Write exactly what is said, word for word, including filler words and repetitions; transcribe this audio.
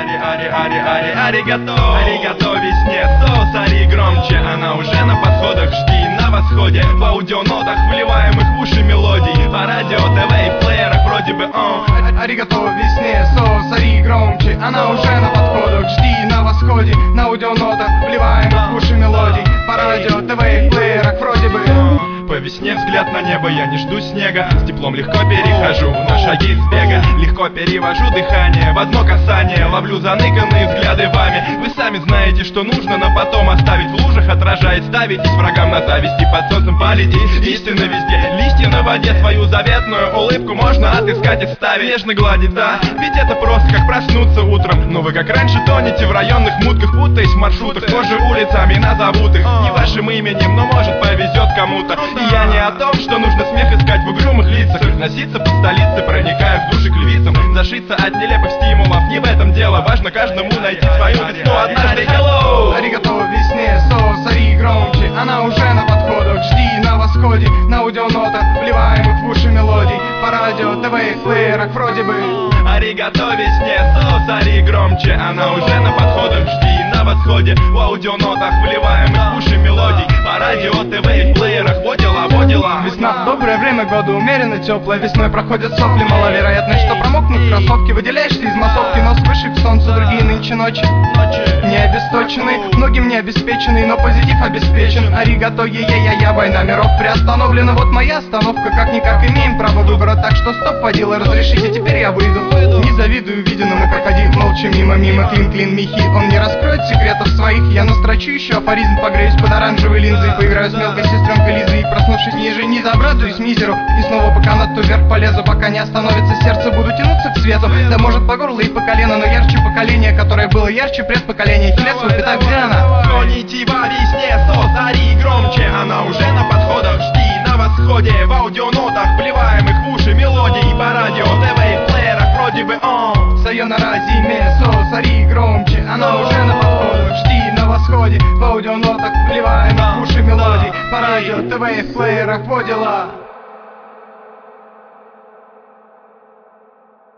Ари, ари, ари, ари, аригато. Аригато весне, соус, ари громче. Она уже на подходах, жди на восходе. В аудионотах, вливаемых в уши мелодий. По радио, ТВ и в плеерах вроде бы он. Аригато весне, соус, ари громче. Она уже на подходах, жди на восходе. На аудионотах, вливаемых в уши мелодий. По радио, ТВ и в плеерах вроде бы. По весне взгляд на небо, я не жду снега. С теплом легко перехожу на шаги с бега. Легко перевожу дыхание в одно касание. Ловлю заныканные взгляды вами. Вы сами знаете, что нужно, но потом оставить в лужах. Отражает, ставитесь врагам на зависти. Под солнцем палитесь, истина везде. Листья на воде, свою заветную улыбку можно отыскать и вставить. Нежно гладить, да, ведь это просто как проснуться утром. Но вы как раньше тонете в районных мутках, путаясь в маршрутах. Тоже улицами назовут их не вашим именем, но может повезет кому-то. И я не о том, что нужно смех искать в угрюмых лицах. Носиться по столице, проникая в души к львицам. Зашиться от нелепых стимулов, не в этом дело. Важно каждому найти свою весну однажды. Hello! Аригато весне, соус, ари громче. Она уже на подходах, жди на восходе. На аудионотах, вливаемых в уши мелодий. По радио, ТВ и в плеерах вроде бы. Аригато весне, соус, ари громче. Она уже на подходах, жди на восходе. В аудионотах, вливаемых в уши мелодий. По радио, ТВ и в плеерах. Во дела, во дела. Весна, доброе время года, умеренно теплое. Весной проходят сопли, маловероятно, что промокнут кроссовки. Выделяешься из массовки, нос выше к солнцу. Другие нынче ночи не обесточены, многим не обеспеченный, но позитив обеспечен. Аригато, е-е-я-я, война миров приостановлена. Вот моя остановка, как-никак имеем право выбора. Так что стоп, водила, разрешите, теперь я выйду. Не завидую виденному, проходи молча мимо, мимо. Клин-клин, михи, он не раскроет секретов своих. Я настрочу еще афоризм, погреюсь под оранжевой линзой. Поиграю с мелкой сестренкой Лизой. И проснувшись ниже, не обрадуюсь мизеру. И снова по канату вверх полезу, пока не остановится сердце. Буду тянуться к свету, да может по горло и по колено. Но ярче поколение, которое было ярче предпоколения. Хилесу, пята, где она? Коннитива весне, соус, ари громче. Она уже на подходах, жди на восходе. В аудионотах, вливаемых в уши мелодий. По радио, ТВ и в плеерах вроде бы он. Сайонара зиме, соус, ари громче. Она уже на подходах, жди на восходе. В аудионотах, вливаемых в уши мелодий. По радио, ТВ и в плеерах во дела.